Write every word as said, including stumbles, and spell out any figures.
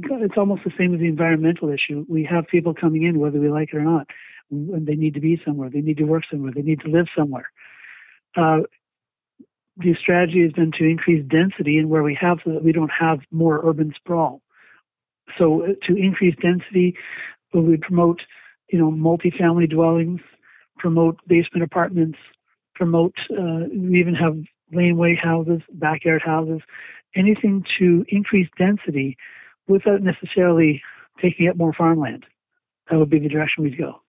it's almost the same as the environmental issue. We have people coming in, whether we like it or not, and they need to be somewhere. They need to work somewhere. They need to live somewhere. Uh, the strategy has been to increase density in where we have so that we don't have more urban sprawl. So uh, to increase density, we promote, you know, multifamily dwellings, promote basement apartments, promote, uh, we even have laneway houses, backyard houses, anything to increase density without necessarily taking up more farmland. That would be the direction we'd go.